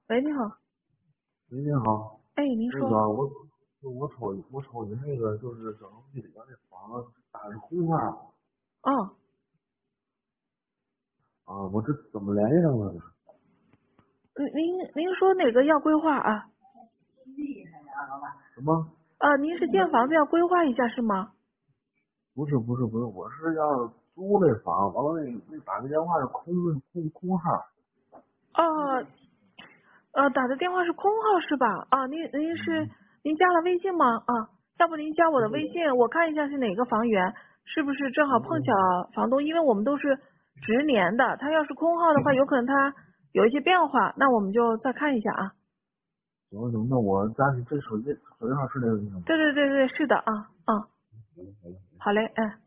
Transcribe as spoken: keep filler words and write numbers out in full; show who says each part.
Speaker 1: 喂，你好。
Speaker 2: 喂，你好。
Speaker 1: 哎，您说。
Speaker 2: 那个我我瞅我瞅你那个就是整容里边那房打的是红花
Speaker 1: 哦，
Speaker 2: 啊，我这怎么联系上了呢？
Speaker 1: 您您您说哪个要规划啊？
Speaker 2: 什么？
Speaker 1: 啊，您是建房子要规划一下是吗？
Speaker 2: 不是不是不是，我是要租那房，完了那那打个电话是空空空号。
Speaker 1: 哦，呃，打的电话是空号是吧？啊，您您是
Speaker 2: 嗯，
Speaker 1: 您加了微信吗？啊，要不您加我
Speaker 2: 对
Speaker 1: 的微信，我看一下是哪个房源，是不是正好碰巧
Speaker 2: 行
Speaker 1: 房东，因为我们都是直年的，他要是空号的话，有可能他有一些变化，那我们就再看一下啊。
Speaker 2: 行行，那我加你这手机手机号是这个地方吗？
Speaker 1: 对对对对，是的啊，啊，
Speaker 2: 行行行。
Speaker 1: 好嘞，哎。